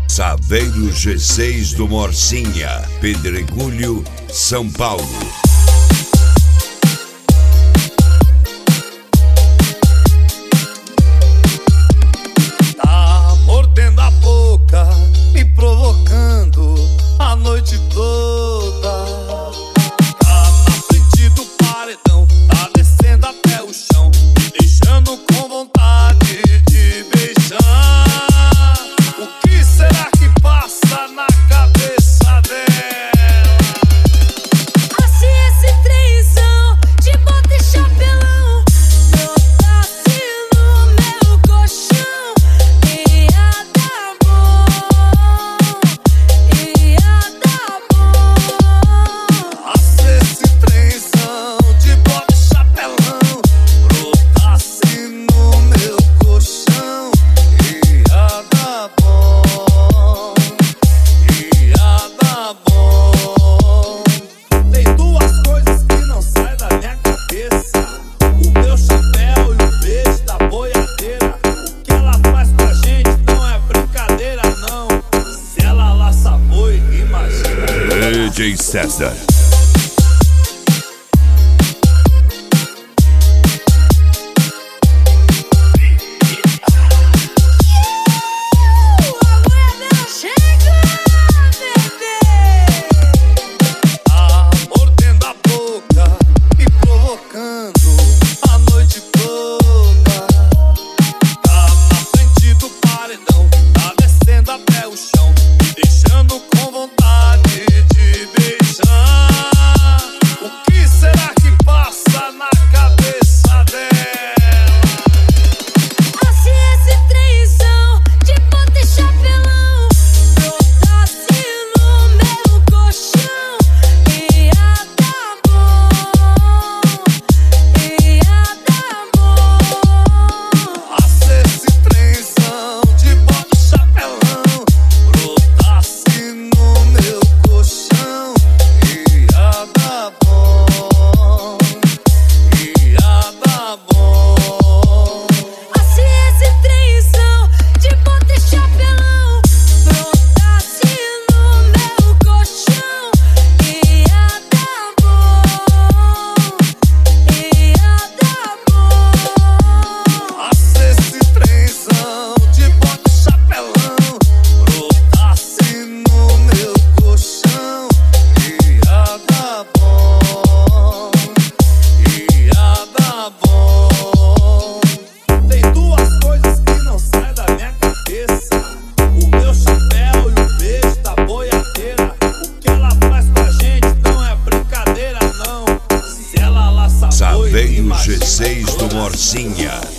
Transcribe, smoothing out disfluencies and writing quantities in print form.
Saveiro G6 do Morcinha, Pedregulho, São Paulo. Tá mordendo a boca, me provocando a noite toda. Tá na frente do paredão, tá descendo até o chão, me deixando com vontade de beijar. O que será que passa na cabeça dela? Achei esse trenzão de bota e chapelão, brotasse no meu colchão. Ia dar bom, ia dar bom. Achei esse trenzão de bota e chapelão, brotasse no meu colchão. Ia dar bom, ia dar bom. Tem duas coisas que não saem da minha cabeça: o meu chapéu e o beijo da boiadeira. O que ela faz com a gente não é brincadeira, não. Se ela laça boi, imagina. DJ César. A mulher dela chega, bebê. Tá mordendo a boca, me provocando a noite toda. Tá na frente do paredão, tá descendo até o chão, me deixando com vontade de beijar. O que será que passa na cabeça dela? Achei esse trenzão de bota e chapelão, brotasse no meu colchão. Ia dar bom, ia dar bom. Achei esse trenzão de bota e chapelão, brotasse no meu colchão. Ia dar bom, ia dar bom. Achei esse trenzão de bota e chapelão, brotasse no meu colchão. Ia dar bom, ia dar bom. Achei esse trenzão de bota e chapelão, brotasse no meu colchão. Ia dar bom, ia dar bom. Tem duas coisas que não saem da minha cabeça: o meu chapéu e o beijo da boiadeira. O que ela faz com a gente não é brincadeira, não. Se ela laça boi, Saveiro imagina. G6 do Morcinha,